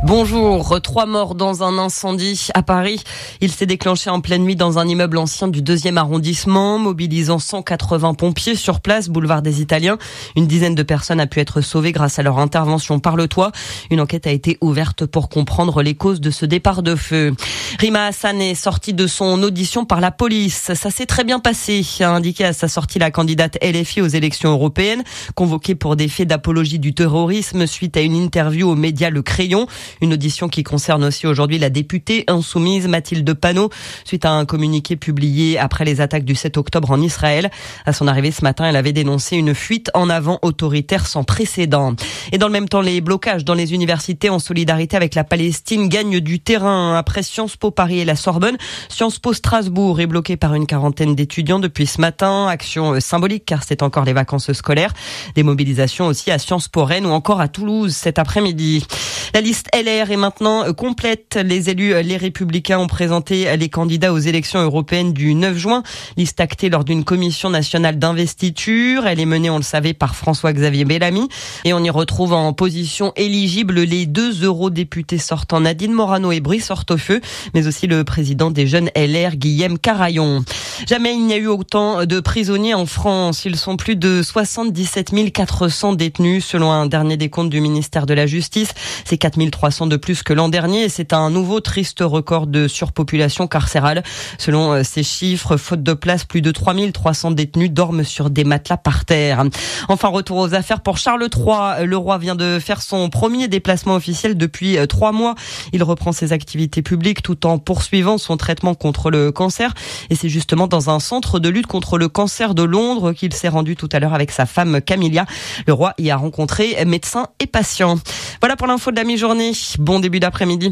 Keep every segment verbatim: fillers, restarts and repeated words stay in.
Bonjour, trois morts dans un incendie à Paris. Il s'est déclenché en pleine nuit dans un immeuble ancien du deuxième arrondissement, mobilisant cent quatre-vingts pompiers sur place, boulevard des Italiens. Une dizaine de personnes a pu être sauvées grâce à leur intervention par le toit. Une enquête a été ouverte pour comprendre les causes de ce départ de feu. Rima Hassan est sortie de son audition par la police. Ça s'est très bien passé, a indiqué à sa sortie la candidate L F I aux élections européennes, convoquée pour des faits d'apologie du terrorisme suite à une interview aux médias Le Crayon. Une audition qui concerne aussi aujourd'hui la députée insoumise Mathilde Panot, suite à un communiqué publié après les attaques du sept octobre en Israël. À son arrivée ce matin, elle avait dénoncé une fuite en avant autoritaire sans précédent. Et dans le même temps, les blocages dans les universités en solidarité avec la Palestine gagnent du terrain. Après Sciences Po Paris et la Sorbonne, Sciences Po Strasbourg est bloqué par une quarantaine d'étudiants depuis ce matin. Action symbolique car c'est encore les vacances scolaires. Des mobilisations aussi à Sciences Po Rennes ou encore à Toulouse cet après-midi. La liste L R est maintenant complète. Les élus Les Républicains ont présenté les candidats aux élections européennes du neuf juin. Liste actée lors d'une commission nationale d'investiture. Elle est menée, on le savait, par François-Xavier Bellamy. Et on y retrouve en position éligible les deux eurodéputés sortants Nadine Morano et Brice Hortefeux, mais aussi le président des jeunes L R, Guillaume Carayon. Jamais il n'y a eu autant de prisonniers en France. Ils sont plus de soixante-dix-sept mille quatre cents détenus, selon un dernier décompte du ministère de la Justice. C'est quatre mille trois cents de plus que l'an dernier et c'est un nouveau triste record de surpopulation carcérale. Selon ces chiffres, faute de place, plus de trois mille trois cents détenus dorment sur des matelas par terre. Enfin, retour aux affaires pour Charles trois. Le roi vient de faire son premier déplacement officiel depuis trois mois. Il reprend ses activités publiques tout en poursuivant son traitement contre le cancer. Et c'est justement dans un centre de lutte contre le cancer de Londres qu'il s'est rendu tout à l'heure avec sa femme Camilla. Le roi y a rencontré médecins et patients. Voilà pour l'info de la mi-journée. Bon début d'après-midi.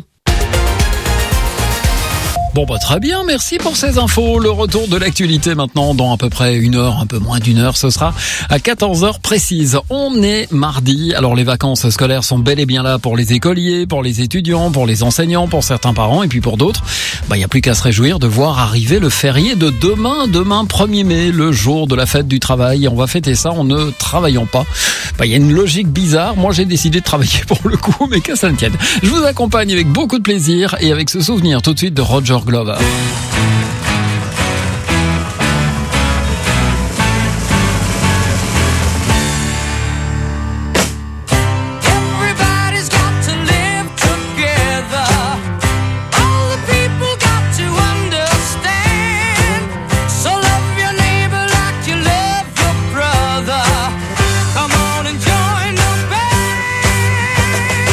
Bon bah très bien, merci pour ces infos. Le retour de l'actualité maintenant dans à peu près une heure, un peu moins d'une heure, ce sera à quatorze heures précises. On est mardi, alors les vacances scolaires sont bel et bien là pour les écoliers, pour les étudiants, pour les enseignants, pour certains parents et puis pour d'autres. Bah il n'y a plus qu'à se réjouir de voir arriver le férié de demain, demain premier mai, le jour de la fête du travail. Et on va fêter ça en ne travaillant pas. Bah il y a une logique bizarre, moi j'ai décidé de travailler pour le coup, mais que ça ne tienne. Je vous accompagne avec beaucoup de plaisir et avec ce souvenir tout de suite de Roger Glover.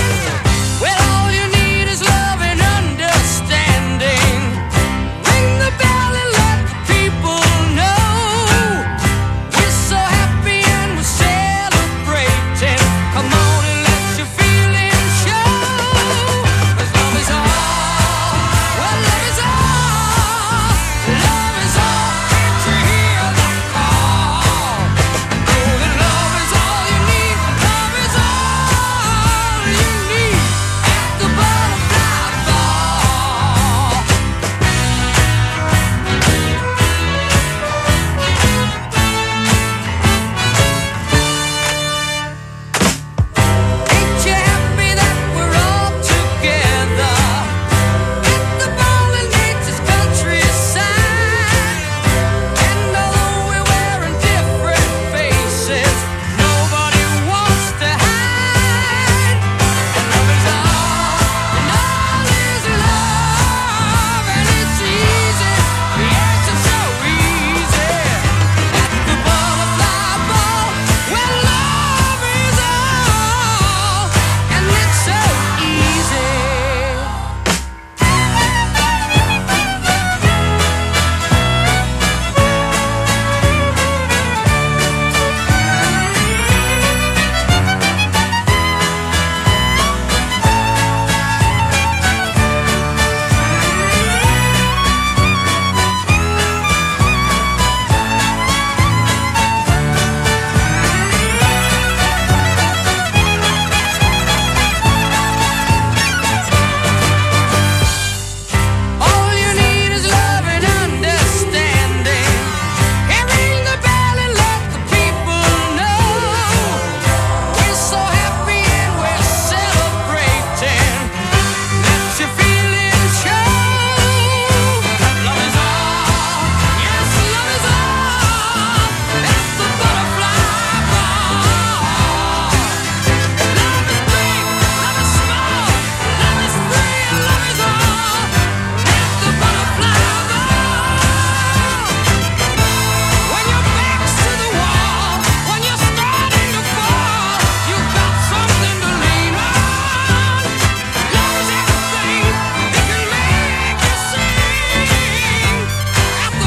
Ring the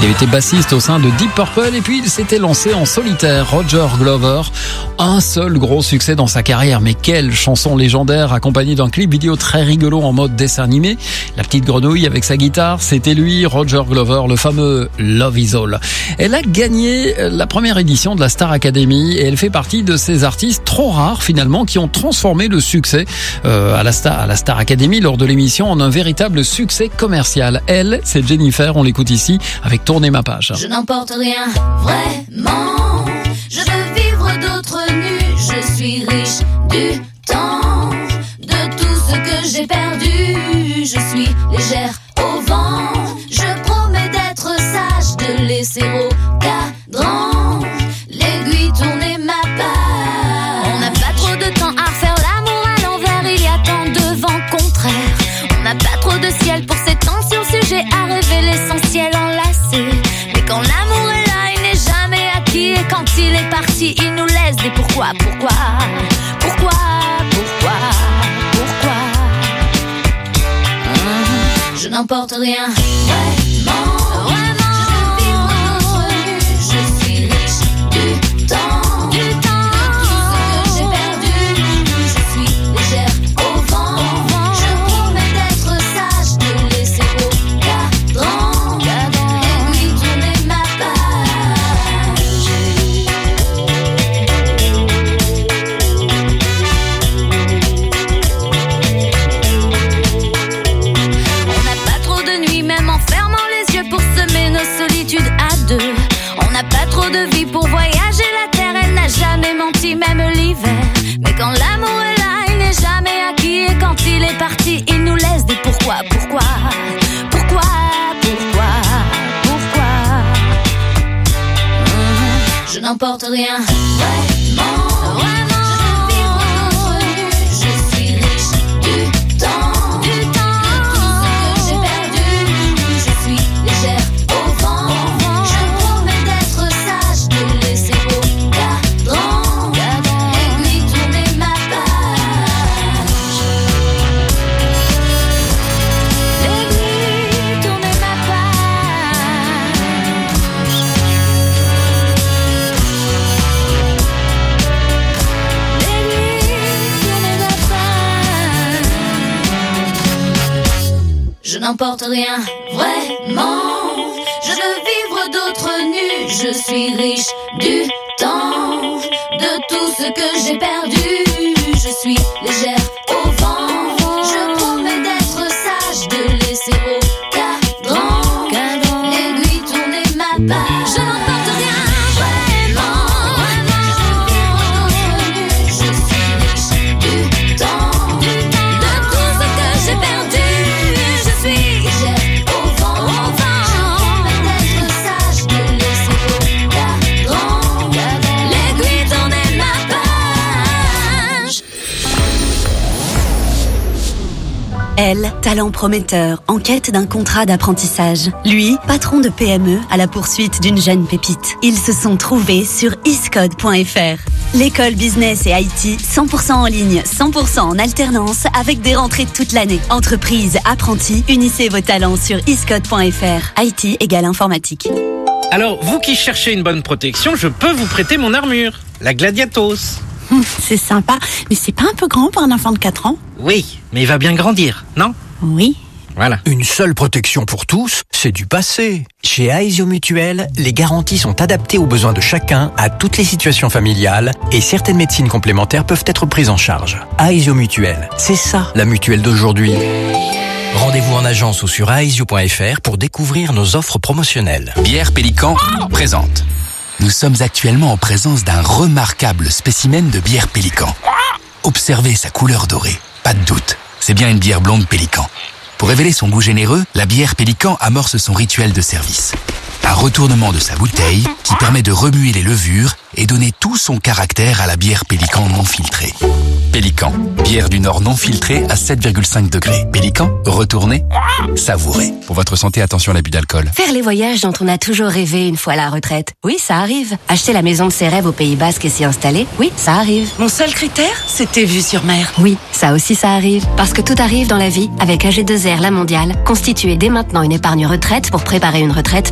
Il avait été bassiste au sein de Deep Purple et puis il s'était lancé en solitaire. Roger Glover, un seul gros succès dans sa carrière, mais quelle chanson légendaire accompagnée d'un clip vidéo très rigolo en mode dessin animé. La petite grenouille avec sa guitare, c'était lui, Roger Glover, le fameux Love Is All. Elle a gagné la première édition de la Star Academy et elle fait partie de ces artistes trop rares finalement qui ont transformé le succès euh, à la Star, à la Star Academy lors de l'émission en un véritable succès commercial. Elle, c'est Jennifer, on l'écoute ici avec Tourner ma page. Je n'emporte rien, vraiment. Je veux vivre d'autres nues. Je suis riche du temps, de tout ce que j'ai perdu. Je suis légère au vent. Je promets d'être sage, de laisser au cadran l'aiguille tourner ma page. On n'a pas trop de temps à refaire l'amour à l'envers. Il y a tant de vents contraires. On n'a pas trop de ciel pour ces tensions. Sujet à rêver l'essentiel enlacé. Mais quand l'amour est là, il n'est jamais acquis. Et quand il est parti, il nous laisse des pourquoi, pourquoi, pourquoi, pourquoi, pourquoi. Mmh. Je n'emporte rien, vraiment, vraiment. Je veux vivre notre vie. Je suis riche du temps, du temps. De tout ce que j'ai perdu. Je suis légère au vent. Au vent. Je promets d'être sage, de laisser au cadran l'aiguille tourner ma page. On n'a pas trop de nuit, même en fermant les yeux pour semer nos solitudes à deux. On n'a pas trop de vie pour voyager la terre, elle n'a jamais menti, même l'hiver. Mais quand l'amour est là, il n'est jamais acquis. Et quand il est parti, il nous laisse des pourquoi, pourquoi, pourquoi, pourquoi, pourquoi. Mmh. Je n'emporte rien, vraiment, vraiment. Je veux vivre notre vie. Je suis riche du temps, du temps. De tout ce que j'ai perdu. Je suis légère au vent. Au vent. Je promets d'être sage, de laisser au cadran l'aiguille tourner ma page. L'aiguille tourner ma page. L'aiguille tourner ma page. Je n'emporte rien, vraiment. Je veux vivre d'autres nues. Je suis riche du temps, de tout ce que j'ai perdu. Je suis légère au vent. Je promets d'être sage, de laisser au cadran l'aiguille tourner ma page. Je n'emporte rien, vraiment, vraiment. Je suis riche du temps, de tout ce que j'ai perdu. Je suis légère au vent. Je promets d'être sage, de laisser au cadran l'aiguille tourner ma page. Elle, talent prometteur, en quête d'un contrat d'apprentissage. Lui, patron de P M E, à la poursuite d'une jeune pépite. Ils se sont trouvés sur iscode point f r. L'école business et I T, cent pour cent en ligne, cent pour cent en alternance, avec des rentrées toute l'année. Entreprise, apprentis, unissez vos talents sur iscode point f r. I T égale informatique. Alors, vous qui cherchez une bonne protection, je peux vous prêter mon armure, la Gladiatos. Hum, c'est sympa, mais c'est pas un peu grand pour un enfant de quatre ans? Oui, mais il va bien grandir, non? Oui. Voilà. Une seule protection pour tous, c'est du passé. Chez Aesio Mutuel, les garanties sont adaptées aux besoins de chacun, à toutes les situations familiales, et certaines médecines complémentaires peuvent être prises en charge. Aesio Mutuel, c'est ça la mutuelle d'aujourd'hui. Rendez-vous en agence ou sur aesio point f r pour découvrir nos offres promotionnelles. Bière Pélican présente. Nous sommes actuellement en présence d'un remarquable spécimen de bière Pélican. Observez sa couleur dorée. Pas de doute, c'est bien une bière blonde Pélican. Pour révéler son goût généreux, la bière Pélican amorce son rituel de service. Un retournement de sa bouteille qui permet de remuer les levures et donner tout son caractère à la bière Pélican non filtrée. Pélican, bière du Nord non filtrée à sept virgule cinq degrés. Pélican, retournez, savourez. Pour votre santé, attention à l'abus d'alcool. Faire les voyages dont on a toujours rêvé une fois à la retraite. Oui, ça arrive. Acheter la maison de ses rêves au Pays Basque et s'y installer. Oui, ça arrive. Mon seul critère, c'était vue sur mer. Oui, ça aussi ça arrive. Parce que tout arrive dans la vie avec A G deux R La Mondiale. Constituez dès maintenant une épargne retraite pour préparer une retraite pleine de possibilités.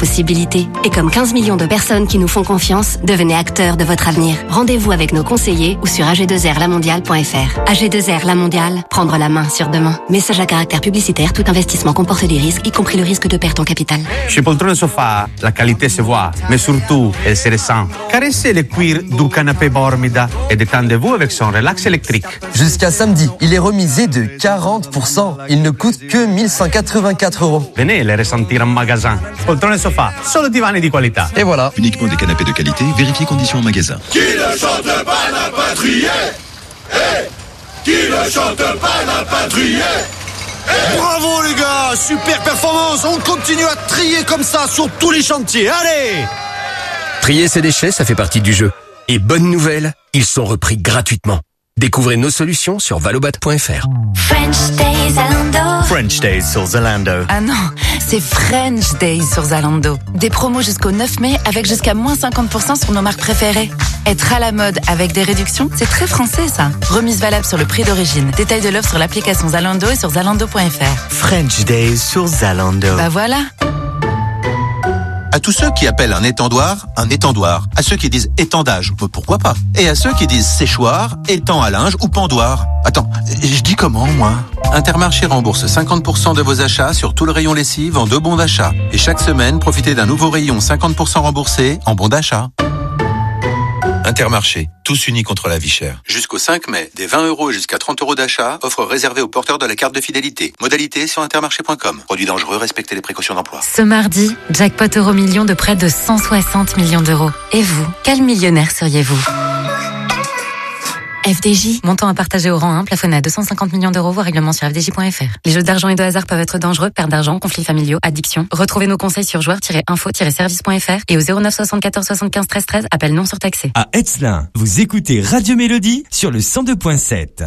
possibilités. Et comme quinze millions de personnes qui nous font confiance, devenez acteurs de votre avenir. Rendez-vous avec nos conseillers ou sur a g deux r la mondiale point f r. A G deux R La Mondiale, prendre la main sur demain. Message à caractère publicitaire, tout investissement comporte des risques, y compris le risque de perte en capital. Chez Poltrone Sofa, la qualité se voit, mais surtout, elle se ressent. Caressez le cuir du canapé Bormida et détendez-vous avec son relax électrique. Jusqu'à samedi, il est remisé de quarante pour cent. Il ne coûte que mille cent quatre-vingt-quatre euros. Venez les ressentir en magasin. Poltrone Sofa, solo divani di qualità. Et voilà. Uniquement des canapés de qualité, vérifiez conditions en magasin. Qui ne chante pas n'a pas trié. Hey, qui ne chante pas n'a pas trié. Hey. Bravo les gars, super performance. On continue à trier comme ça sur tous les chantiers. Allez. Trier ses déchets, ça fait partie du jeu. Et bonne nouvelle, ils sont repris gratuitement. Découvrez nos solutions sur valobat point f r. French Days Zalando. French Days sur Zalando. Ah non, c'est French Days sur Zalando. Des promos jusqu'au neuf mai avec jusqu'à moins cinquante pour cent sur nos marques préférées. Être à la mode avec des réductions, c'est très français ça. Remise valable sur le prix d'origine. Détail de l'offre sur l'application Zalando et sur zalando point f r. French Days sur Zalando. Bah voilà. À tous ceux qui appellent un étendoir un étendoir, à ceux qui disent étendage, pourquoi pas, et à ceux qui disent séchoir, étend à linge ou pendoir. Attends, je dis comment moi ? Intermarché rembourse cinquante pour cent de vos achats sur tout le rayon lessive en deux bons d'achat. Et chaque semaine, profitez d'un nouveau rayon cinquante pour cent remboursé en bons d'achat. Intermarché, tous unis contre la vie chère. Jusqu'au cinq mai, des vingt euros jusqu'à trente euros d'achat, offre réservée aux porteurs de la carte de fidélité. Modalité sur intermarché point com. Produit dangereux, respectez les précautions d'emploi. Ce mardi, jackpot euro million de près de cent soixante millions d'euros. Et vous, quel millionnaire seriez-vous ? F D J, montant à partager au rang un, plafonné à deux cent cinquante millions d'euros, voire règlement sur f d j point f r. Les jeux d'argent et de hasard peuvent être dangereux, perte d'argent, conflits familiaux, addiction. Retrouvez nos conseils sur joueurs tiret info tiret service point f r et au zéro neuf soixante-quatorze soixante-quinze treize treize, appel non surtaxé. À Hetzlin, vous écoutez Radio Mélodie sur le cent deux point sept.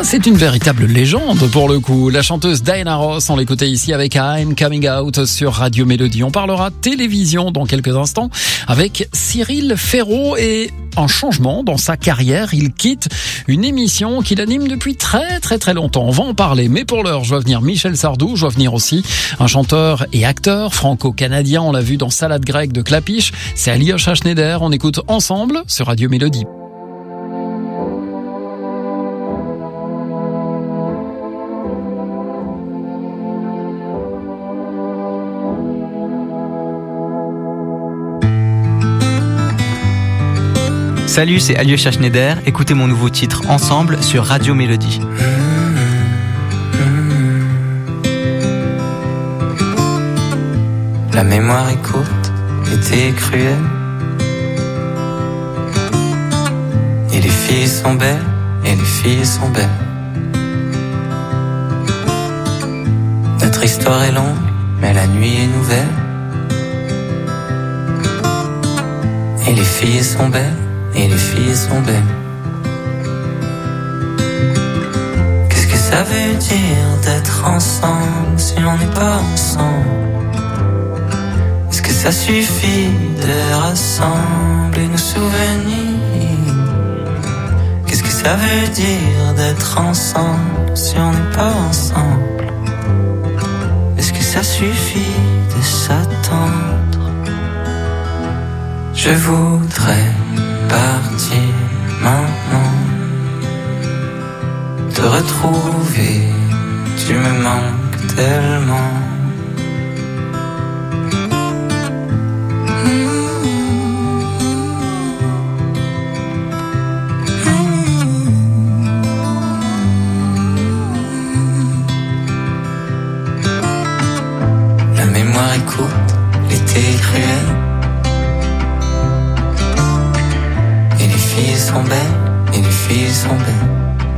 c'est une véritable légende pour le coup. La chanteuse Diana Ross, on l'écoutait ici avec I'm Coming Out sur Radio Mélodie. On parlera télévision dans quelques instants avec Cyril Ferraud et un changement dans sa carrière. Il quitte une émission qu'il anime depuis très très très longtemps. On va en parler, mais pour l'heure, je vois venir Michel Sardou, je vois venir aussi un chanteur et acteur franco-canadien. On l'a vu dans Salade grecque de Clapiche. C'est Alyosha Schneider. On écoute ensemble sur Radio Mélodie. Salut, c'est Alyosha Schneider. Écoutez mon nouveau titre Ensemble sur Radio Mélodie. La mémoire est courte, l'été est cruel. Et les filles sont belles, et les filles sont belles. Notre histoire est longue, mais la nuit est nouvelle. Et les filles sont belles, et les filles sont belles. Qu'est-ce que ça veut dire d'être ensemble si on n'est pas ensemble? Est-ce que ça suffit de rassembler nos souvenirs? Qu'est-ce que ça veut dire d'être ensemble si on n'est pas ensemble? Est-ce que ça suffit de s'attendre? Je voudrais partir maintenant, te retrouver, tu me manques tellement. La mémoire est courte, l'été est cruel. Les filles sont belles, et les filles sont belles.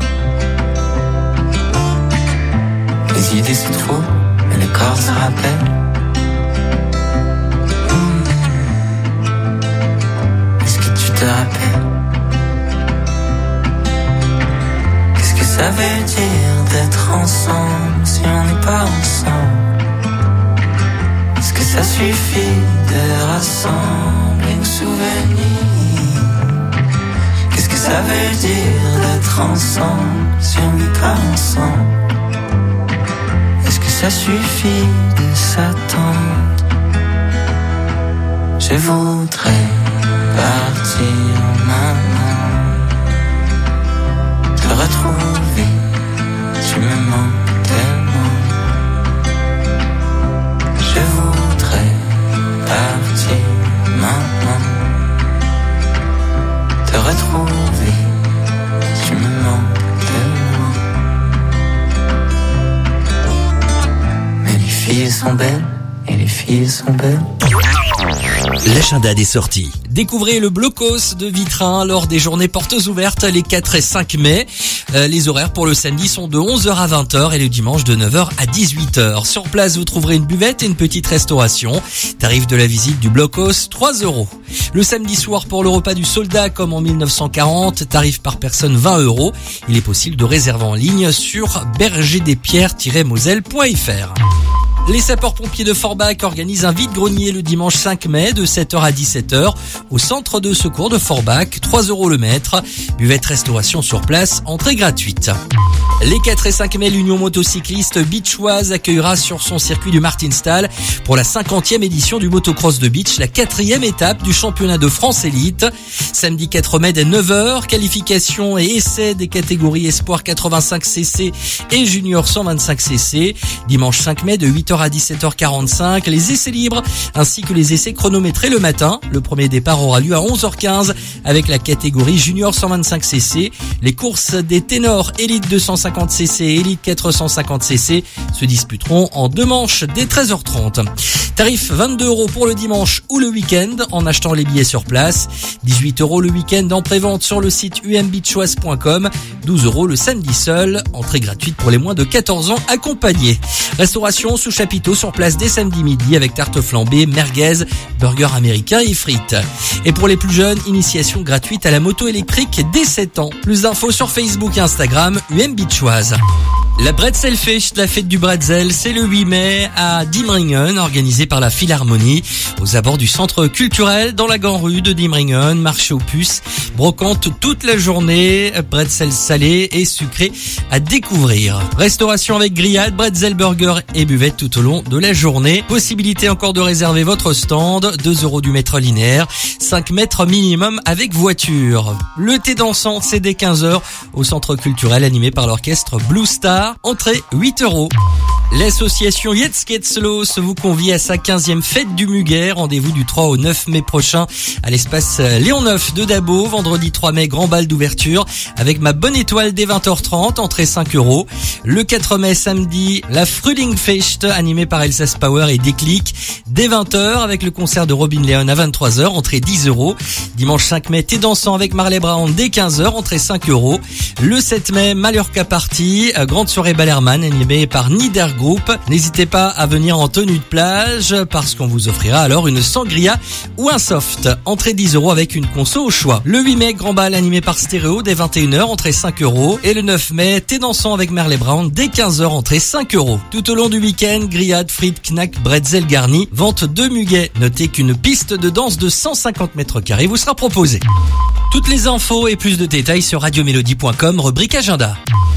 Les idées se trouvent, mais le corps se rappelle. Est-ce que tu te rappelles? Qu'est-ce que ça veut dire d'être ensemble si on n'est pas ensemble? Est-ce que ça suffit de rassembler nos souvenirs? Qu'est-ce que ça veut dire d'être ensemble si on n'est pas ensemble? Est-ce que ça suffit de s'attendre? Je voudrais partir maintenant, te retrouver, tu me manques tellement. Je voudrais partir maintenant, te retrouver, tu me manques tellement. Mais les filles sont belles, et les filles sont belles. L'agenda des sorties. Découvrez le blocos de Vitrin lors des journées portes ouvertes les quatre et cinq mai. Euh, les horaires pour le samedi sont de onze heures à vingt heures et le dimanche de neuf heures à dix-huit heures. Sur place, vous trouverez une buvette et une petite restauration. Tarif de la visite du blocos, trois euros. Le samedi soir pour le repas du soldat comme en mille neuf cent quarante, tarif par personne vingt euros. Il est possible de réserver en ligne sur berger des pierres tiret moselle point f r. Les sapeurs-pompiers de Forbach organisent un vide-grenier le dimanche cinq mai de sept heures à dix-sept heures au centre de secours de Forbach, trois euros le mètre. Buvette restauration sur place, entrée gratuite. Les quatre et cinq mai, l'Union motocycliste Beachoise accueillera sur son circuit du Martinstal pour la cinquantième édition du motocross de beach, la quatrième étape du championnat de France élite. Samedi quatre mai dès neuf heures, qualification et essai des catégories Espoir quatre-vingt-cinq cc et Junior cent vingt-cinq cc. Dimanche cinq mai de huit heures à dix-sept heures quarante-cinq, les essais libres ainsi que les essais chronométrés le matin. Le premier départ aura lieu à onze heures quinze avec la catégorie Junior cent vingt-cinq cc. Les courses des ténors Elite deux cent cinquante cc et Elite quatre cent cinquante cc se disputeront en deux manches dès treize heures trente. Tarif vingt-deux euros pour le dimanche ou le week-end en achetant les billets sur place. dix-huit euros le week-end en prévente sur le site u m beachoise point com. douze euros le samedi seul. Entrée gratuite pour les moins de quatorze ans accompagnés. Restauration sous chapitre chapiteaux sur place dès samedi midi avec tarte flambée, merguez, burger américain et frites. Et pour les plus jeunes, initiation gratuite à la moto électrique dès sept ans. Plus d'infos sur Facebook et Instagram, U M Beachoise. La Bretzelfest, la fête du bretzel, c'est le huit mai à Diemringen, organisée par la Philharmonie, aux abords du centre culturel dans la grande rue de Diemringen, marché aux puces, brocante toute la journée, bretzel salé et sucré à découvrir. Restauration avec grillade, bretzel burger et buvette tout au long de la journée. Possibilité encore de réserver votre stand, deux euros du mètre linéaire, cinq mètres minimum avec voiture. Le thé dansant, c'est dès quinze heures au centre culturel animé par l'orchestre Blue Star. Entrée huit euros. L'association Jetzt-Geht's-Los vous convie à sa quinzième fête du Muguet. Rendez-vous du trois au neuf mai prochain à l'espace Léon neuf de Dabo. Vendredi trois mai, grand bal d'ouverture avec ma bonne étoile dès vingt heures trente, entrée cinq euros. Le quatre mai, samedi, la Frühlingfest animée par Elsa Power et Déclic dès vingt heures avec le concert de Robin Leon à vingt-trois heures, entrée dix euros. Dimanche cinq mai, thé dansant avec Marley Brown dès quinze heures, entrée cinq euros. Le sept mai, Mallorca Party, grande soirée Ballerman animée par Nieder Group. N'hésitez pas à venir en tenue de plage parce qu'on vous offrira alors une sangria ou un soft. Entrée dix euros avec une conso au choix. Le huit mai, grand bal animé par Stéréo dès vingt et une heures, entrée cinq euros. Et le neuf mai, thé dansant avec Marley Brown dès quinze heures, entrée cinq euros. Tout au long du week-end, grillade, frites, knack, bretzel garni, vente de muguet. Notez qu'une piste de danse de cent cinquante mètres carrés vous sera proposée. Toutes les infos et plus de détails sur radiomélodie point com, rubrique agenda.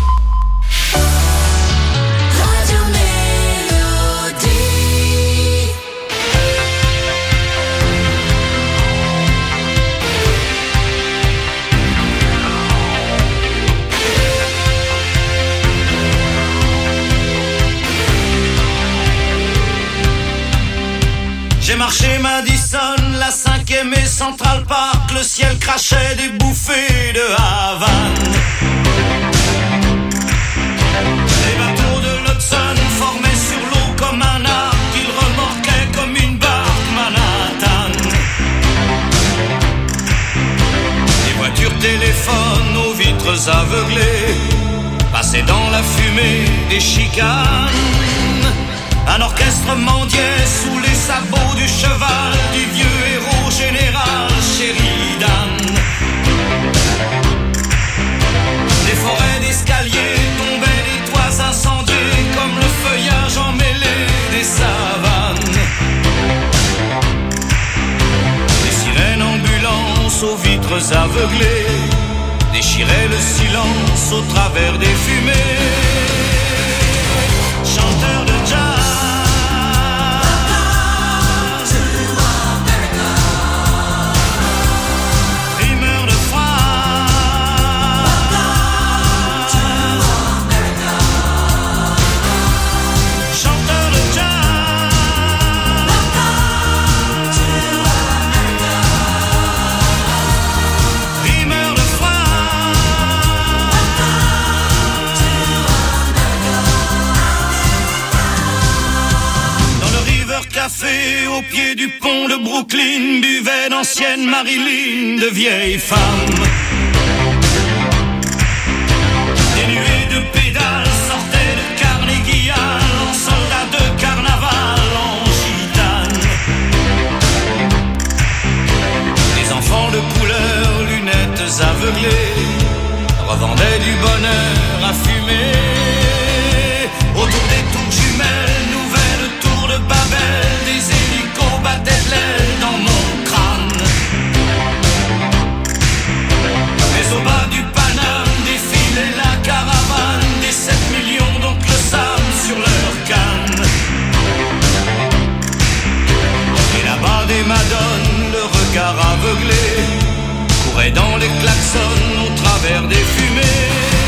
J'ai marché Madison, la cinquième et Central Park, le ciel crachait des bouffées de Havane. Les bateaux de l'Hudson formaient sur l'eau comme un arc, ils remorquaient comme une barque Manhattan. Les voitures téléphones aux vitres aveuglées passaient dans la fumée des chicanes. Un orchestre mendiait sous les sabots du cheval du vieux héros général Sheridan. Des forêts d'escaliers tombaient des toits incendiés comme le feuillage emmêlé des savanes. Des sirènes ambulances aux vitres aveuglées déchiraient le silence au travers des fumées. Chanteurs de jazz, café au pied du pont de Brooklyn, buvait d'anciennes Marilyn, de vieilles femmes. Des nuées de pédales sortaient de Carnegie Hall, en soldats de carnaval, en gitane. Des enfants de couleur, lunettes aveuglées, revendaient du bonheur à fumer. Autour des tours jumelles, nouvelles tours de Babel, des hélicos battaient de l'aile dans mon crâne. Mais au bas du Paname défilait la caravane des sept millions d'oncles Sam sur leur canne. Et là-bas des madones, le regard aveuglé, couraient dans les klaxons au travers des fumées.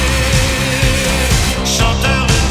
Chanteurs de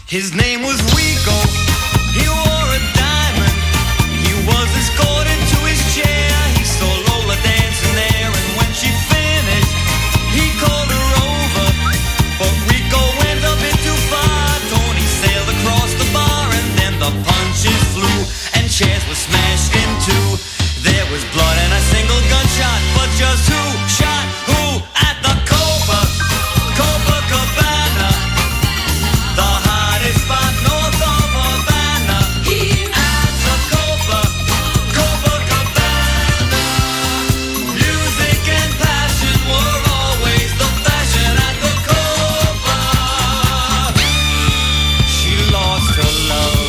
His name was Rico. He wore a diamond. He was escorted to his chair. He saw Lola dancing there, and when she finished, he called her over. But Rico went a bit too far. Tony sailed across the bar, and then the punches flew, and chairs were smashed in two. There was blood and a single gunshot, but just who shot who at the Copa, Copacabana, the hottest spot north of Havana. At the Copa, Copacabana, music and passion were always the fashion at the Copa. She lost her love.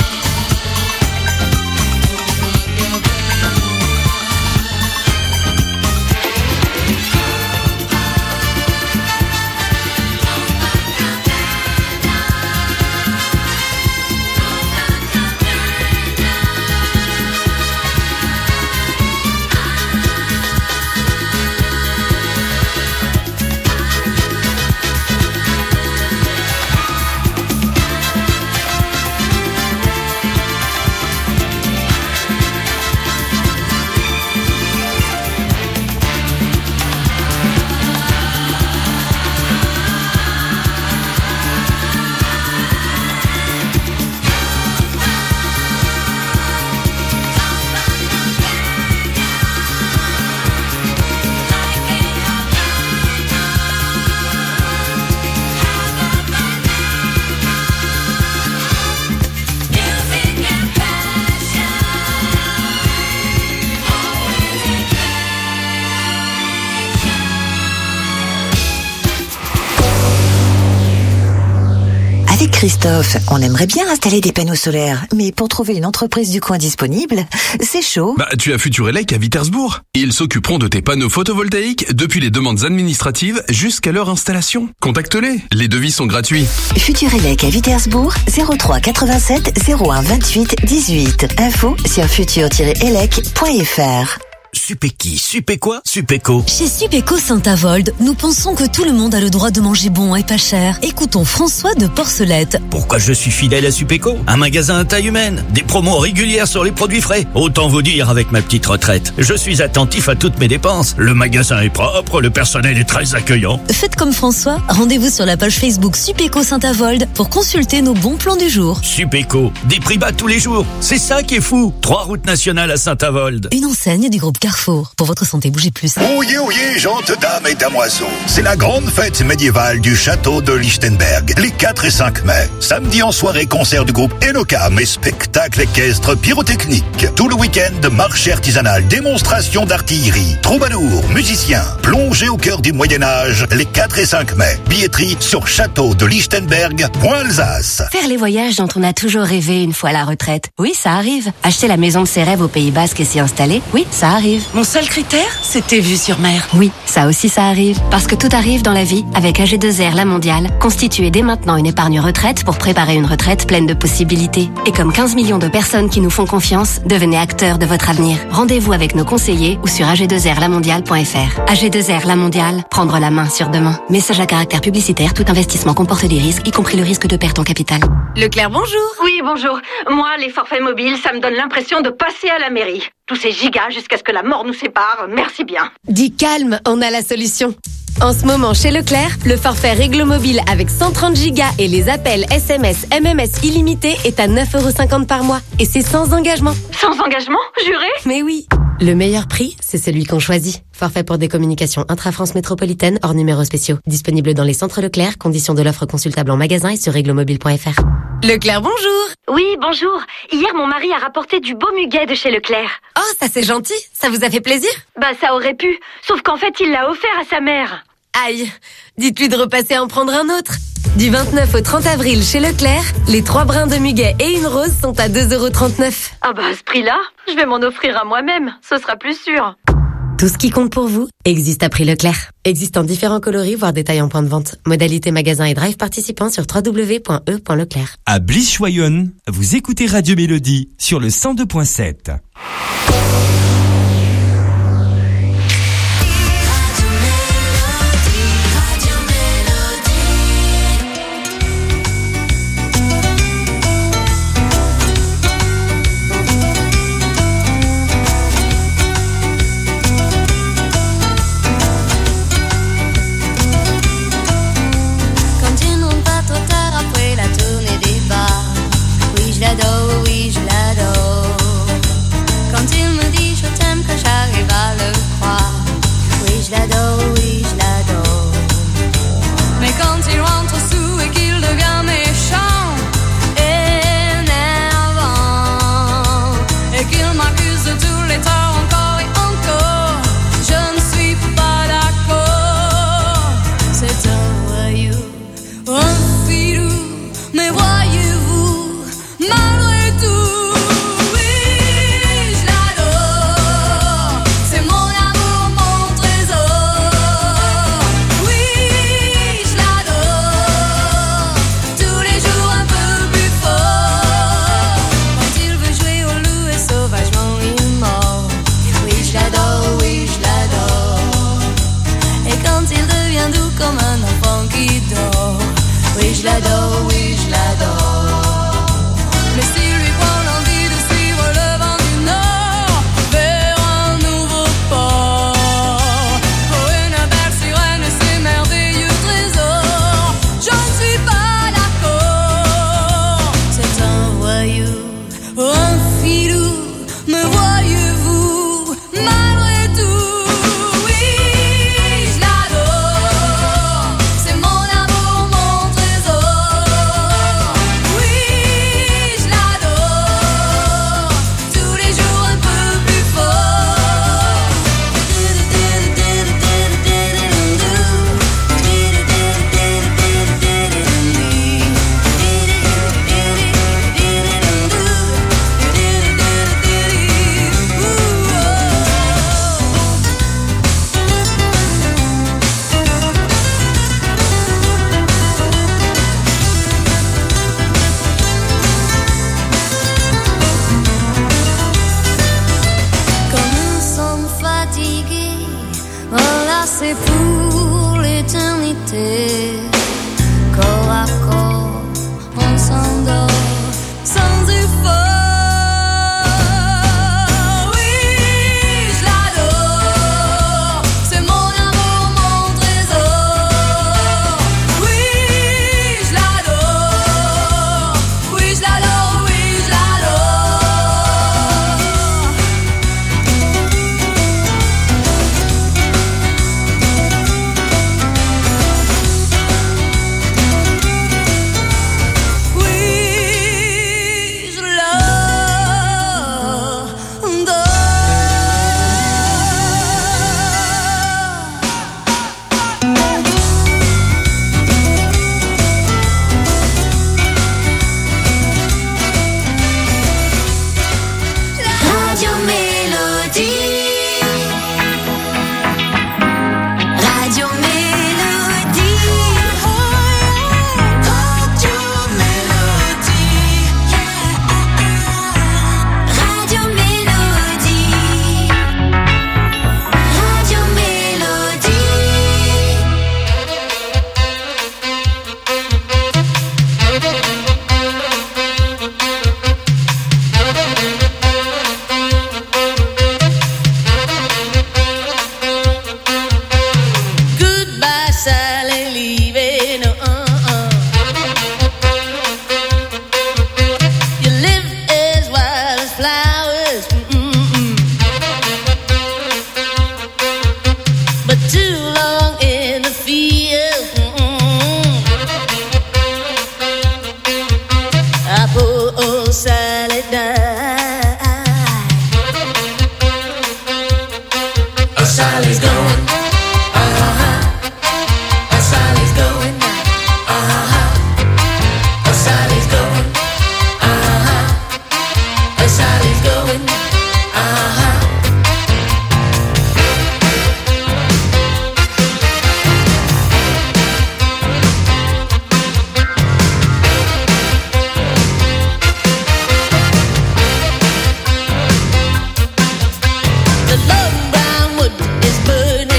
Avec Christophe, on aimerait bien installer des panneaux solaires, mais pour trouver une entreprise du coin disponible, c'est chaud. Bah, tu as Futurelec à Vitersbourg. Ils s'occuperont de tes panneaux photovoltaïques depuis les demandes administratives jusqu'à leur installation. Contacte-les, les devis sont gratuits. Futurelec à Vitersbourg, zéro trois quatre-vingt-sept zéro un vingt-huit dix-huit. Info sur futur tiret elec point f r. Supéki, Supé quoi Supéco. Chez Supéco Saint-Avold, nous pensons que tout le monde a le droit de manger bon et pas cher. Écoutons François de Porcelette. Pourquoi je suis fidèle à Supéco? Un magasin à taille humaine, des promos régulières sur les produits frais. Autant vous dire avec ma petite retraite. Je suis attentif à toutes mes dépenses. Le magasin est propre, le personnel est très accueillant. Faites comme François, rendez-vous sur la page Facebook Supéco Saint-Avold pour consulter nos bons plans du jour. Supéco, des prix bas tous les jours. C'est ça qui est fou. Trois routes nationales à Saint-Avold. Une enseigne du groupe Carrefour. Pour votre santé, bougez plus. Oyez, oyez, gentes dames et damoiseaux. C'est la grande fête médiévale du château de Lichtenberg, les quatre et cinq mai. Samedi en soirée, concert du groupe Enocam et spectacle équestre pyrotechnique. Tout le week-end, marché artisanal, démonstration d'artillerie, troubadours, musiciens, plongée au cœur du Moyen-Âge, les quatre et cinq mai. Billetterie sur château de Lichtenberg point Alsace. Faire les voyages dont on a toujours rêvé une fois à la retraite. Oui, ça arrive. Acheter la maison de ses rêves au Pays Basque et s'y installer. Oui, ça arrive. Mon seul critère, c'était vue sur mer. Oui, ça aussi ça arrive. Parce que tout arrive dans la vie avec A G deux R La Mondiale. Constituez dès maintenant une épargne retraite pour préparer une retraite pleine de possibilités. Et comme quinze millions de personnes qui nous font confiance, devenez acteurs de votre avenir. Rendez-vous avec nos conseillers ou sur A G deux R la mondiale point f r. A G deux R La Mondiale, prendre la main sur demain. Message à caractère publicitaire, tout investissement comporte des risques, y compris le risque de perte en capital. Leclerc, bonjour. Oui, bonjour. Moi, les forfaits mobiles, ça me donne l'impression de passer à la mairie. Tous ces gigas jusqu'à ce que la mort nous sépare, merci bien. Dis calme, on a la solution. En ce moment, chez Leclerc, le forfait Réglo Mobile avec cent trente gigas et les appels S M S, M M S illimités est à neuf euros cinquante par mois. Et c'est sans engagement. Sans engagement, juré? Mais oui. Le meilleur prix, c'est celui qu'on choisit. Forfait pour des communications intra-France métropolitaine hors numéros spéciaux. Disponible dans les centres Leclerc, conditions de l'offre consultable en magasin et sur réglomobile point f r. Leclerc, bonjour. Oui, bonjour. Hier, mon mari a rapporté du beau muguet de chez Leclerc. Oh, ça c'est gentil. Ça vous a fait plaisir? Bah, ça aurait pu. Sauf qu'en fait, il l'a offert à sa mère. Aïe. Dites-lui de repasser en prendre un autre. Du vingt-neuf au trente avril chez Leclerc, les trois brins de muguet et une rose sont à deux euros trente-neuf. Ah bah, à ce prix-là, je vais m'en offrir à moi-même. Ce sera plus sûr. Tout ce qui compte pour vous existe à prix Leclerc. Existe en différents coloris, voire détails en point de vente. Modalité magasin et drive participants sur w w w point e point leclerc. À Bliss-Choyonne, vous écoutez Radio Mélodie sur le cent deux point sept. c'est pour l'éternité. Corps à corps, on s'endort sans effort. The long brown wood is burning.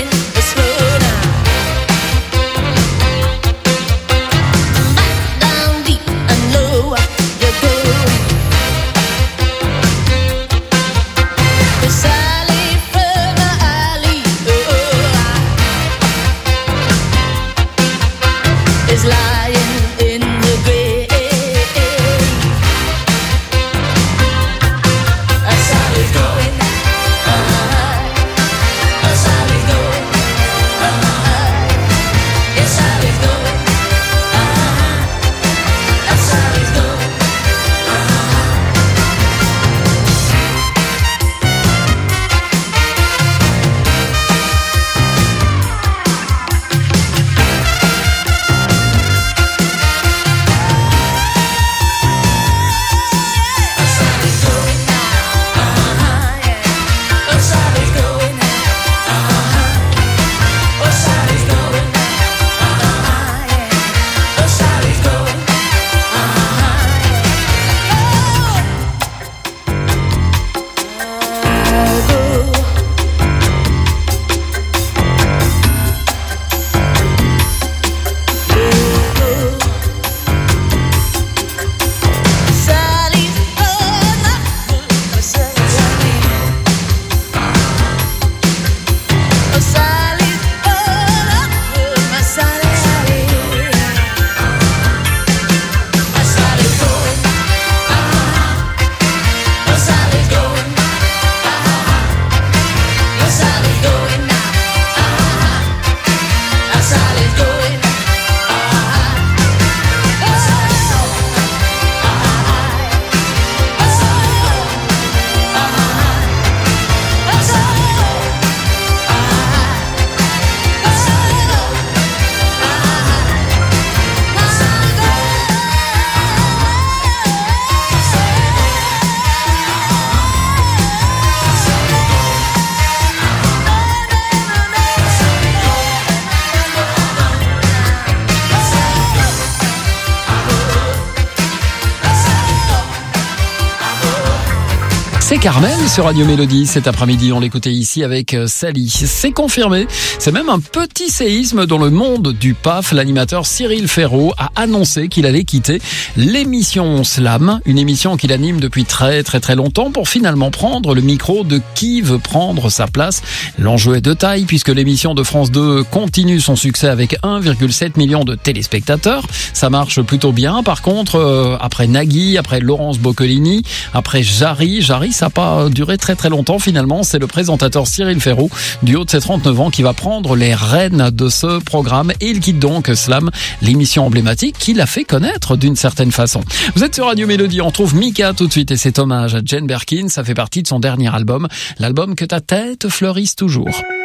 Carmen sur Radio Mélodie. Cet après-midi, on l'écoutait ici avec Sally. C'est confirmé. C'est même un petit séisme dans le monde du P A F. L'animateur Cyril Ferraud a annoncé qu'il allait quitter l'émission Slam, une émission qu'il anime depuis très très très longtemps, pour finalement prendre le micro de Qui veut prendre sa place. L'enjeu est de taille puisque l'émission de France deux continue son succès avec un virgule sept million de téléspectateurs. Ça marche plutôt bien. Par contre, euh, après Nagui, après Laurence Boccolini, après Jarry, Jarry, ça n'a pas duré très très longtemps finalement. C'est le présentateur Cyril Ferraud, du haut de ses trente-neuf ans, qui va prendre les rênes de ce programme, et il quitte donc Slam, l'émission emblématique qui l'a fait connaître d'une certaine façon. Vous êtes sur Radio Mélodie, on trouve Mika tout de suite, et cet hommage à Jane Birkin, ça fait partie de son dernier album, l'album Que ta tête fleurisse toujours.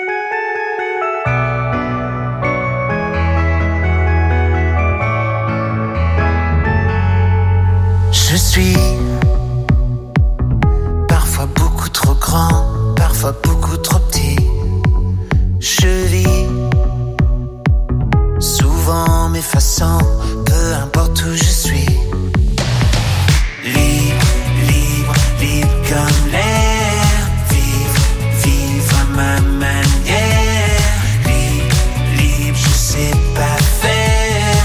Je suis parfois beaucoup trop grand, parfois beaucoup trop petit. Je vis souvent m'effaçant, peu importe où je suis. Libre, libre, libre comme l'air. Vivre, vivre à ma manière. Libre, libre, je sais pas faire.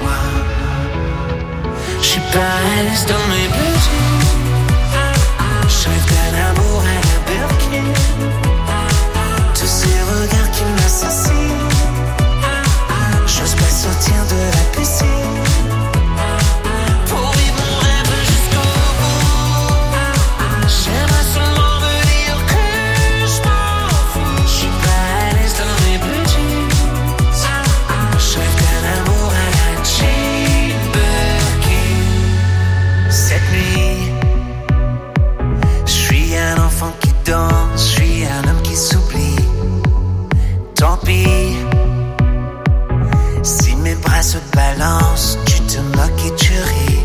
Moi, je suis pas à l'aise dans mes petits. Je rêve d'un amour à la Birkin. Tous ces regards qui m'assassinent. J'ose pas sortir de la piscine. Pour vivre mon rêve jusqu'au bout. J'aimerais seulement me dire que je m'en fous. Je suis pas à l'aise dans mes blue jeans. Je rêve d'un amour à la Jane Birkin. Cette nuit, je suis un enfant qui danse, je suis un homme qui s'oublie. Tant pis, si mes bras se balancent, tu te moques et tu ris.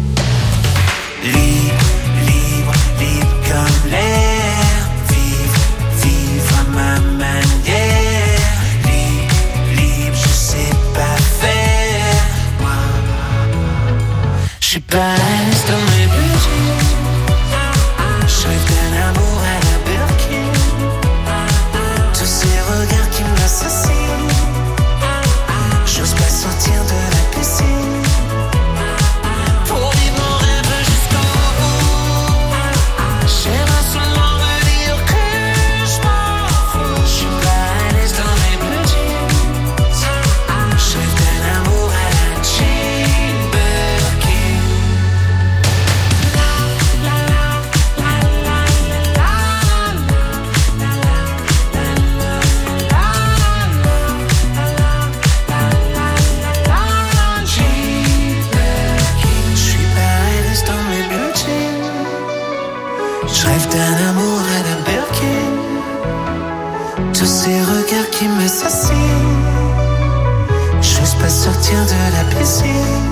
Libre, libre, libre comme l'air. Vivre, vivre à ma manière. Libre, libre, je sais pas faire. Moi, je suis pas à l'aise dans mes blue jeans. Je rêve d'un amour à la Birkin. Tous ces regards qui m'assassinent. J'ose pas sortir de la piscine. Pour vivre mon rêve jusqu'au bout. J'aimerais seulement me dire que je m'en fous. Je suis pas à l'aise dans mes blue jeans. Je rêve d'un amour à la Jane Birkin. Je rêve d'un amour à la Birkin. Tous ces regards qui m'assassinent. J'ose pas sortir de la piscine.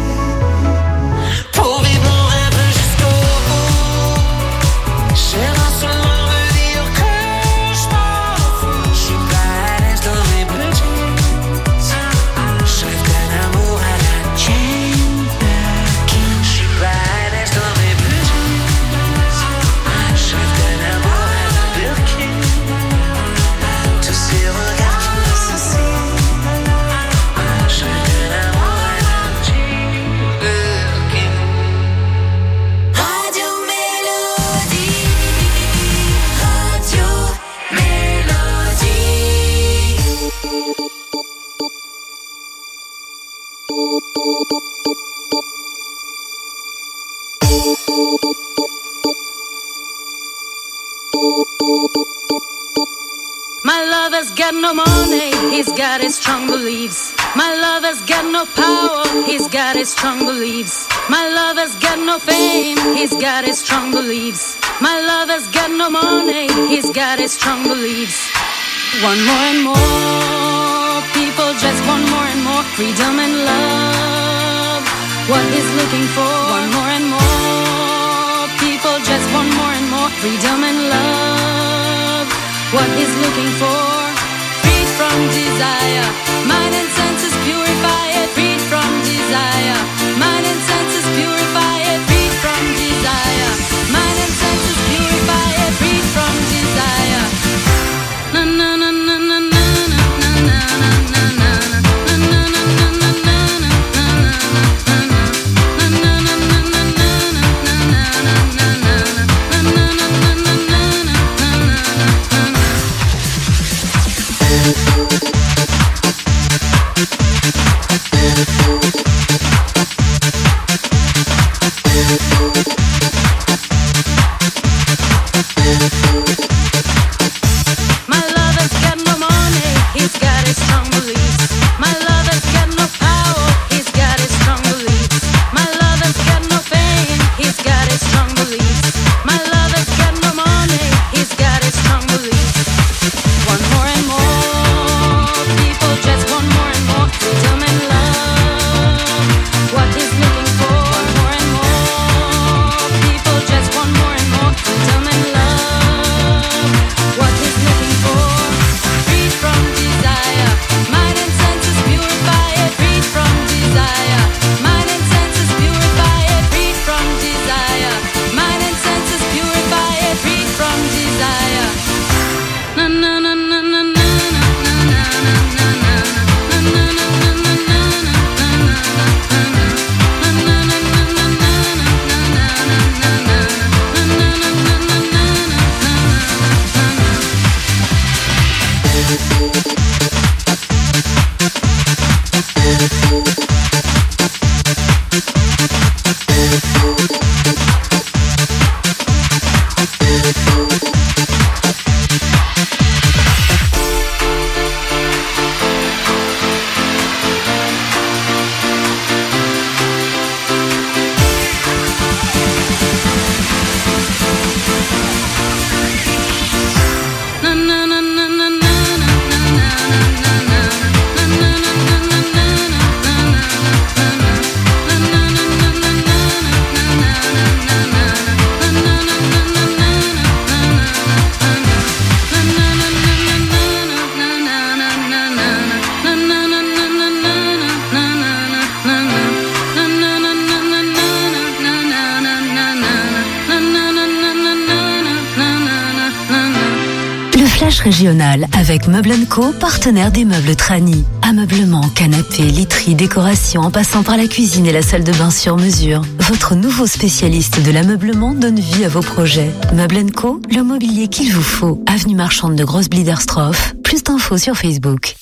Pour vivre mon rêve jusqu'au bout. J'aimerais seulement me dire que je m'en fous. Je suis pas à l'aise dans mes blue jeans. Je rêve d'un amour à la Jane Birkin. Je suis pas à l'aise dans mes blue jeans. Je rêve d'un amour à la Birkin. Tous ces regards qui m'assassinent. Je rêve d'un amour à la Jane Birkin. Radio Mélodie. Radio Mélodie. My lover's got no money, he's got his strong beliefs. My lover's got no power, he's got his strong beliefs. My lover's got no fame, he's got his strong beliefs. My lover's got no money, he's got his strong beliefs. One more and more, people just want more and more freedom and love. What he's looking for, one more and more, people just want more and more freedom and love. What he's looking for, freed from desire, mind and senses purify it, freed from desire, mind and senses purify it, freed from desire, mind and senses purify it. Régional avec Meubles and Co, partenaire des meubles Trani. Ameublement, canapé, literie, décoration, en passant par la cuisine et la salle de bain sur mesure. Votre nouveau spécialiste de l'ameublement donne vie à vos projets. Meubles and Co, le mobilier qu'il vous faut. Avenue Marchande de Grosse-Bliderstroff. Plus d'infos sur Facebook.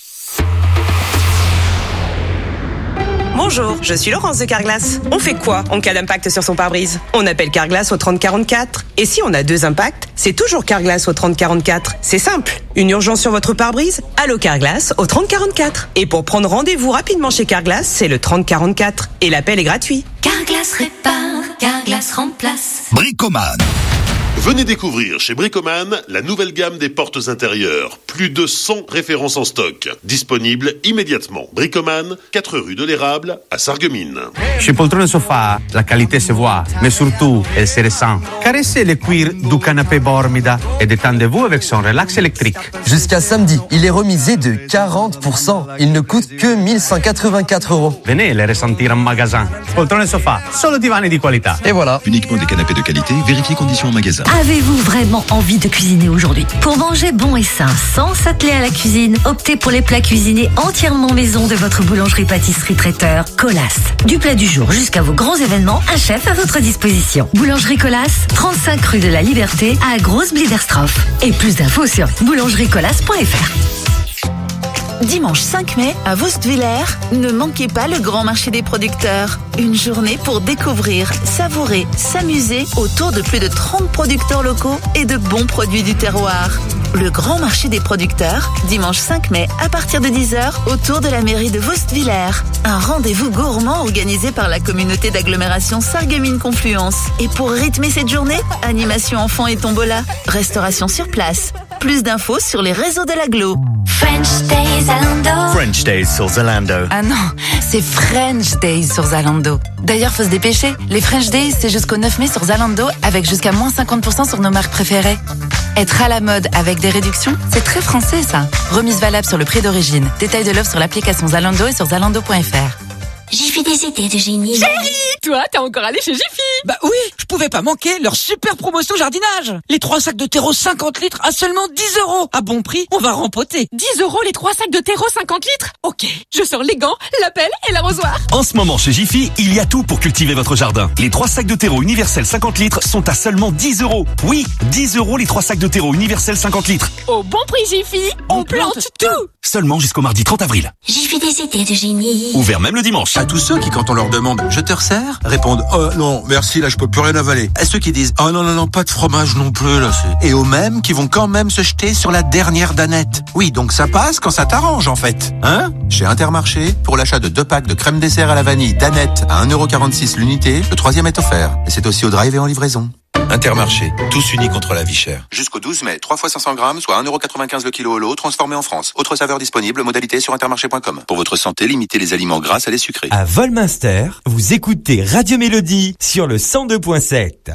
Bonjour, je suis Laurence de Carglass. On fait quoi en cas d'impact sur son pare-brise? On appelle Carglass au trente quarante-quatre. Et si on a deux impacts, c'est toujours Carglass au trente quarante-quatre. C'est simple. Une urgence sur votre pare-brise? Allô Carglass au trente quarante-quatre. Et pour prendre rendez-vous rapidement chez Carglass, c'est le trente quarante-quatre. Et l'appel est gratuit. Carglass répare, Carglass remplace. Bricoman. Venez découvrir chez Bricoman la nouvelle gamme des portes intérieures. Plus de cent références en stock. Disponibles immédiatement. Bricoman, quatre rue de l'Érable à Sarreguemines. Chez Poltrone Sofa, la qualité se voit, mais surtout, elle se ressent. Caressez le cuir du canapé Bormida et détendez-vous avec son relax électrique. Jusqu'à samedi, il est remisé de quarante pour cent. Il ne coûte que mille cent quatre-vingt-quatre euros. Venez les ressentir en magasin. Poltrone Sofa, solo divani di qualità. Et voilà. Uniquement des canapés de qualité, vérifiez conditions en magasin. Avez-vous vraiment envie de cuisiner aujourd'hui? Pour manger bon et sain, sans s'atteler à la cuisine, optez pour les plats cuisinés entièrement maison de votre boulangerie-pâtisserie-traiteur Colas. Du plat du jour jusqu'à vos grands événements, un chef à votre disposition. Boulangerie Colas, trente-cinq rue de la Liberté à Grosse-Bliderstroff. Et plus d'infos sur boulangerie colas point f r. Dimanche cinq mai, à Wostviller, ne manquez pas le grand marché des producteurs. Une journée pour découvrir, savourer, s'amuser autour de plus de trente producteurs locaux et de bons produits du terroir. Le grand marché des producteurs, dimanche cinq mai, à partir de dix heures, autour de la mairie de Wostviller. Un rendez-vous gourmand organisé par la communauté d'agglomération Sarreguemines-Confluence. Et pour rythmer cette journée, animation enfants et tombola, restauration sur place. Plus d'infos sur les réseaux de l'agglo. French Days Zalando. French Days sur Zalando. Ah non, c'est French Days sur Zalando. D'ailleurs, faut se dépêcher. Les French Days, c'est jusqu'au neuf mai sur Zalando avec jusqu'à moins cinquante pour cent sur nos marques préférées. Être à la mode avec des réductions, c'est très français ça. Remise valable sur le prix d'origine. Détail de l'offre sur l'application Zalando et sur zalando point f r. J des idées de génie. Chérie, toi, t'es encore allé chez Jiffy? Bah oui, je pouvais pas manquer leur super promotion jardinage. Les trois sacs de terreau cinquante litres à seulement dix euros. À bon prix, on va rempoter. dix euros les trois sacs de terreau cinquante litres? Ok, je sors les gants, la pelle et l'arrosoir. En ce moment, chez Jiffy, il y a tout pour cultiver votre jardin. Les trois sacs de terreau universel cinquante litres sont à seulement dix euros. Oui, dix euros les trois sacs de terreau universel cinquante litres. Au bon prix Jiffy, on, on plante, plante tout. Seulement jusqu'au mardi trente avril. Jiffy des idées de génie. Ouvert même le dimanche. À tous ceux qui, quand on leur demande « Je te resserre ?» répondent « Oh non, merci, là je peux plus rien avaler. » À ceux qui disent « Oh non, non, non, pas de fromage non plus, là c'est... » Et aux mêmes qui vont quand même se jeter sur la dernière danette. Oui, donc ça passe quand ça t'arrange en fait. Hein? Chez Intermarché, pour l'achat de deux packs de crème dessert à la vanille danette à un euro quarante-six l'unité, le troisième est offert. Et c'est aussi au drive et en livraison. Intermarché, tous unis contre la vie chère. Jusqu'au douze mai, trois fois cinq cents grammes, soit un euro quatre-vingt-quinze le kilo au lot, transformé en France. Autre saveur disponible, modalité sur intermarché point com. Pour votre santé, limitez les aliments gras à les sucrés. À Volminster, vous écoutez Radio Mélodie sur le cent deux point sept.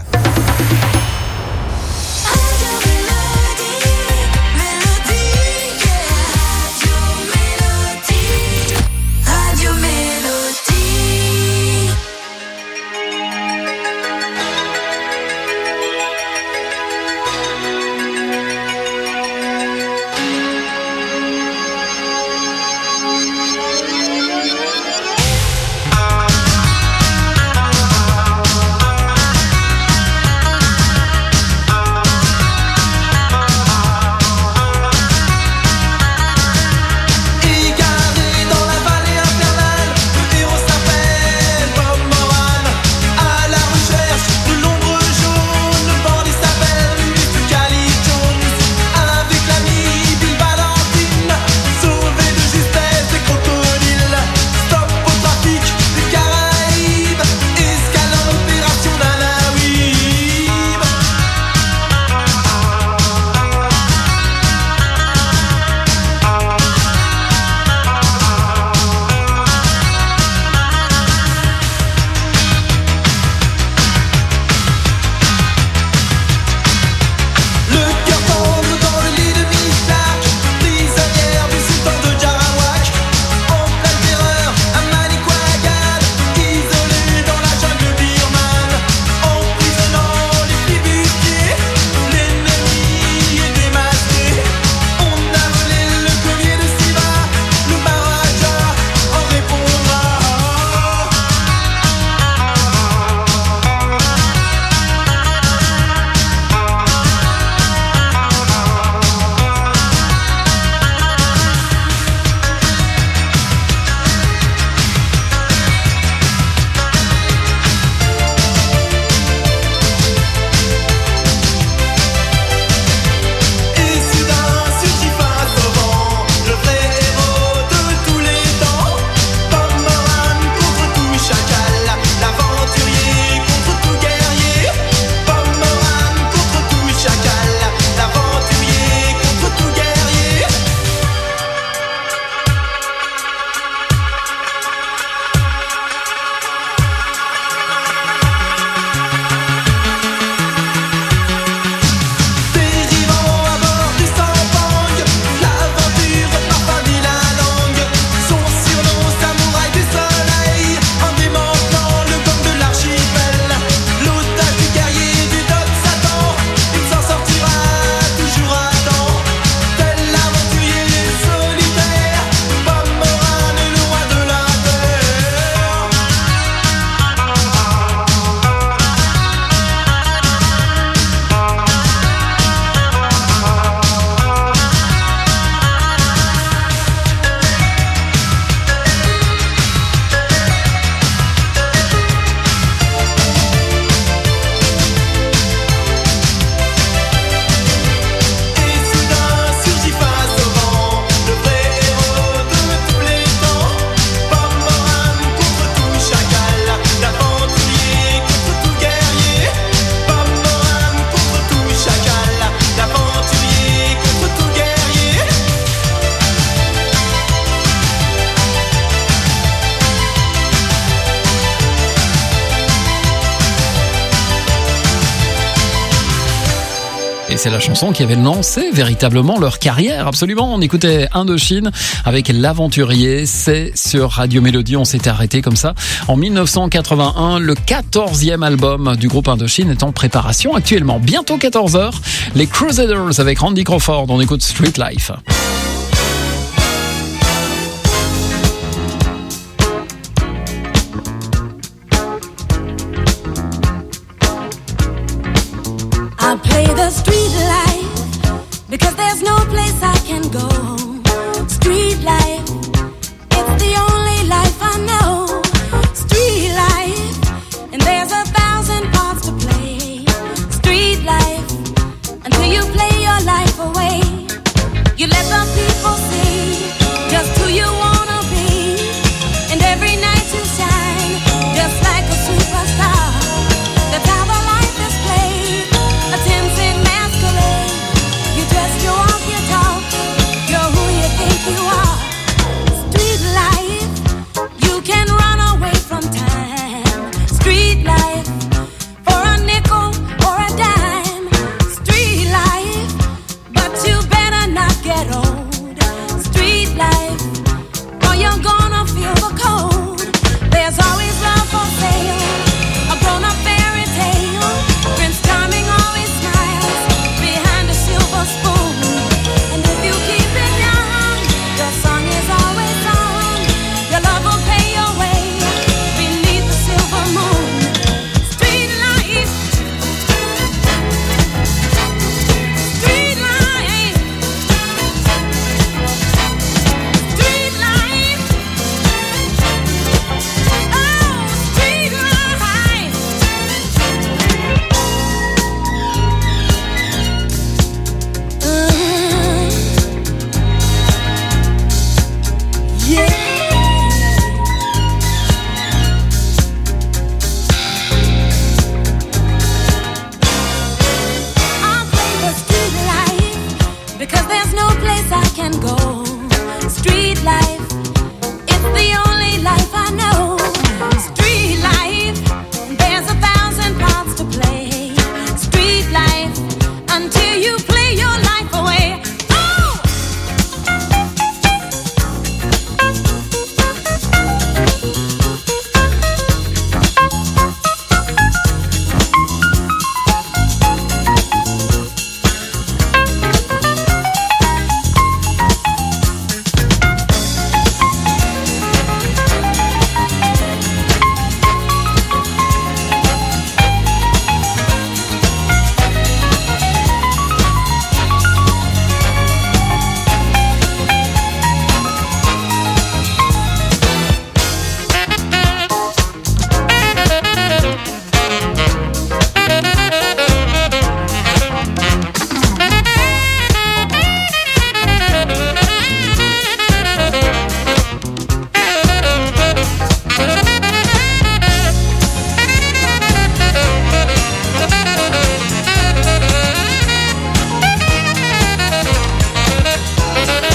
Et c'est la chanson qui avait lancé véritablement leur carrière, absolument. On écoutait Indochine avec L'Aventurier, c'est sur Radio Mélodie. On s'était arrêté comme ça en dix-neuf cent quatre-vingt-un. Le quatorzième album du groupe Indochine est en préparation actuellement. Bientôt quatorze heures, les Crusaders avec Randy Crawford. On écoute Street Life. I play the street life because there's no place I can go.